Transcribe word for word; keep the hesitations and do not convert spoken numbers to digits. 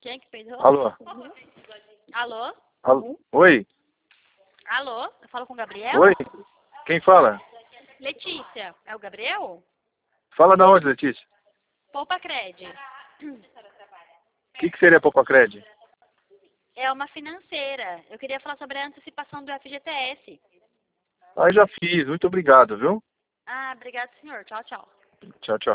Quem que peidou? Alô? Alô? Alô? Oi? Alô? Eu falo com o Gabriel? Oi? Quem fala? Letícia. É o Gabriel? Fala da onde, Letícia? Poupa Cred. O que, que seria Popacred? É uma financeira. Eu queria falar sobre a antecipação do F G T S. Ah, já fiz. Muito obrigado, viu? Ah, obrigado, senhor. Tchau, tchau. Tchau, tchau.